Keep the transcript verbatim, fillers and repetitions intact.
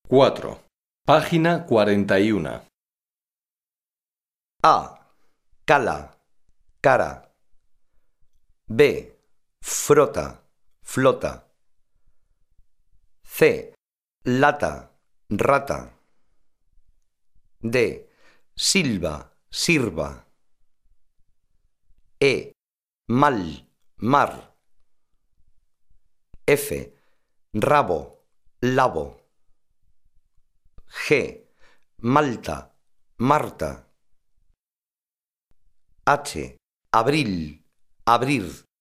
cuatro. Página cuarenta y uno. A. Cala, cara. B. Frota, flota. C. Lata, rata. D. Silba, sirva. E. Mal, mar. F. Rabo, labo. G. Malta, Marta. H. Abril, abrir.